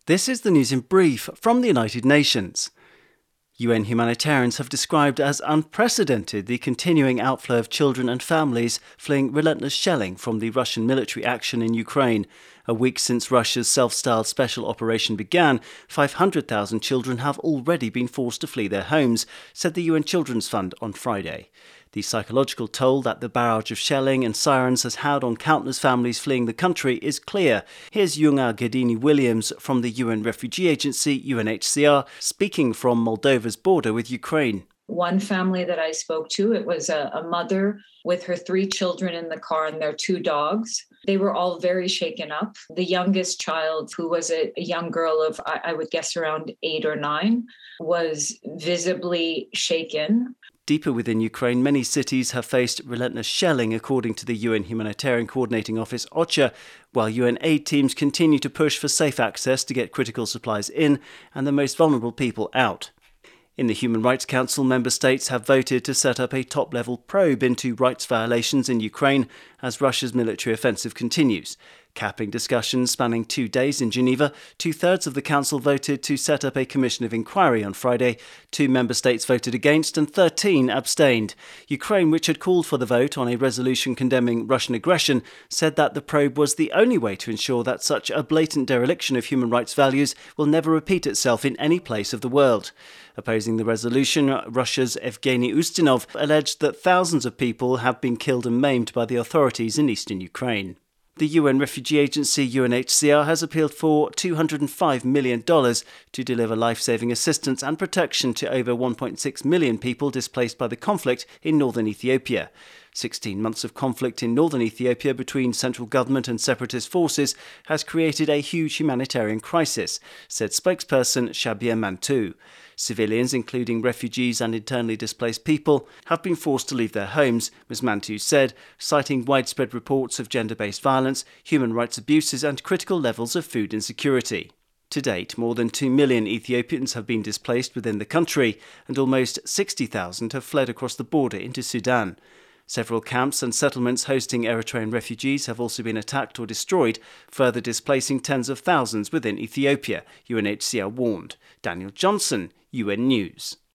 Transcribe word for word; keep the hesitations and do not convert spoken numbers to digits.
This is the news in brief from the United Nations. U N humanitarians have described as unprecedented the continuing outflow of children and families fleeing relentless shelling from the Russian military action in Ukraine. A week since Russia's self-styled special operation began, five hundred thousand children have already been forced to flee their homes, said the U N Children's Fund on Friday. The psychological toll that the barrage of shelling and sirens has had on countless families fleeing the country is clear. Here's Yunga Gedini-Williams from the U N Refugee Agency, U N H C R, speaking from Moldova's border with Ukraine. One family that I spoke to, it was a, a mother with her three children in the car and their two dogs. They were all very shaken up. The youngest child, who was a, a young girl of, I, I would guess, around eight or nine, was visibly shaken. Deeper within Ukraine, many cities have faced relentless shelling, according to the U N Humanitarian Coordinating Office, OCHA, while U N aid teams continue to push for safe access to get critical supplies in and the most vulnerable people out. In the Human Rights Council, member states have voted to set up a top-level probe into rights violations in Ukraine as Russia's military offensive continues. Capping discussions spanning two days in Geneva, two-thirds of the Council voted to set up a commission of inquiry on Friday. Two member states voted against and thirteen abstained. Ukraine, which had called for the vote on a resolution condemning Russian aggression, said that the probe was the only way to ensure that such a blatant dereliction of human rights values will never repeat itself in any place of the world. Opposing the resolution, Russia's Evgeny Ustinov alleged that thousands of people have been killed and maimed by the authorities in eastern Ukraine. The U N Refugee Agency, U N H C R, has appealed for two hundred five million dollars to deliver life-saving assistance and protection to over one point six million people displaced by the conflict in northern Ethiopia. sixteen months of conflict in northern Ethiopia between central government and separatist forces has created a huge humanitarian crisis, said spokesperson Shabir Mantu. Civilians, including refugees and internally displaced people, have been forced to leave their homes, Miz Mantu said, citing widespread reports of gender-based violence, human rights abuses and critical levels of food insecurity. To date, more than two million Ethiopians have been displaced within the country, and almost sixty thousand have fled across the border into Sudan. Several camps and settlements hosting Eritrean refugees have also been attacked or destroyed, further displacing tens of thousands within Ethiopia, U N H C R warned. Daniel Johnson, U N News.